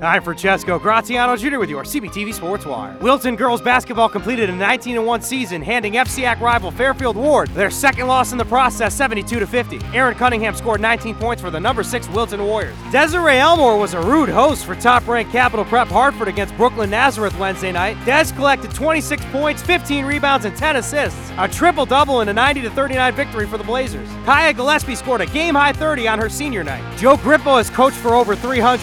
I'm Francesco Graziano Jr. with your CBTV Sports Wire. Wilton girls basketball completed a 19-1 season, handing FCIAC rival Fairfield Ward their second loss in the process, 72-50. Aaron Cunningham scored 19 points for the number 6 Wilton Warriors. Desiree Elmore was a rude host for top-ranked Capital Prep Hartford against Brooklyn Nazareth Wednesday night. Des collected 26 points, 15 rebounds, and 10 assists. A triple-double in a 90-39 victory for the Blazers. Kaya Gillespie scored a game-high 30 on her senior night. Joe Grippo has coached for over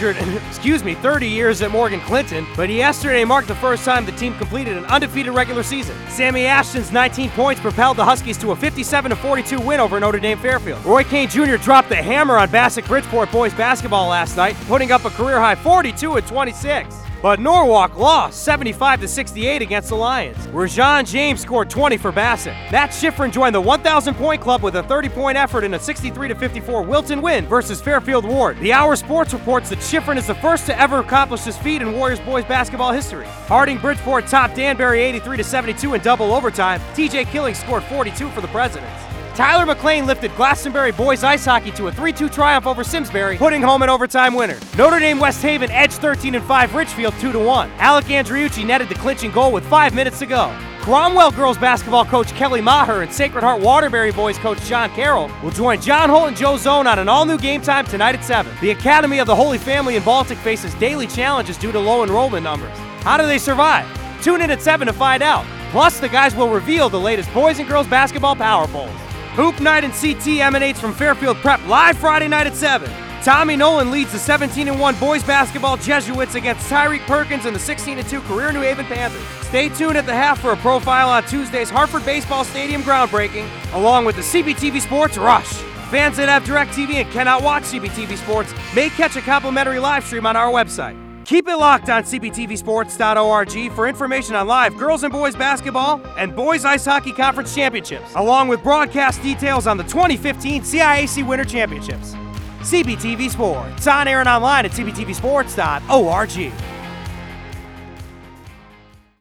30 years at Morgan Clinton, but yesterday marked the first time the team completed an undefeated regular season. Sammy Ashton's 19 points propelled the Huskies to a 57-42 win over Notre Dame Fairfield. Roy Kane Jr. dropped the hammer on Bassett Bridgeport boys basketball last night, putting up a career-high 42-26. But Norwalk lost 75-68 against the Lions. Rajon James scored 20 for Bassett. Matt Schifrin joined the 1,000-point club with a 30-point effort in a 63-54 Wilton win versus Fairfield Ward. The Hour Sports reports that Schifrin is the first to ever accomplish this feat in Warriors boys basketball history. Harding Bridgeport topped Danbury 83-72 in double overtime. TJ Killing scored 42 for the Presidents. Tyler McLean lifted Glastonbury boys ice hockey to a 3-2 triumph over Simsbury, putting home an overtime winner. Notre Dame West Haven edged 13-5 Richfield 2-1. Alec Andriucci netted the clinching goal with 5 minutes to go. Cromwell girls basketball coach Kelly Maher and Sacred Heart Waterbury boys coach John Carroll will join John Holt and Joe Zone on an all-new game time tonight at 7. The Academy of the Holy Family in Baltic faces daily challenges due to low enrollment numbers. How do they survive? Tune in at 7 to find out. Plus, the guys will reveal the latest boys and girls basketball power polls. Hoop Night and CT emanates from Fairfield Prep live Friday night at 7. Tommy Nolan leads the 17-1 boys basketball Jesuits against Tyreek Perkins and the 16-2 career New Haven Panthers. Stay tuned at the half for a profile on Tuesday's Hartford Baseball Stadium groundbreaking, along with the CBTV Sports Rush. Fans that have DirecTV and cannot watch CBTV Sports may catch a complimentary live stream on our website. Keep it locked on CBTVsports.org for information on live girls and boys basketball and boys ice hockey conference championships, along with broadcast details on the 2015 CIAC Winter Championships. CBTV Sports, on air and online at CBTVsports.org.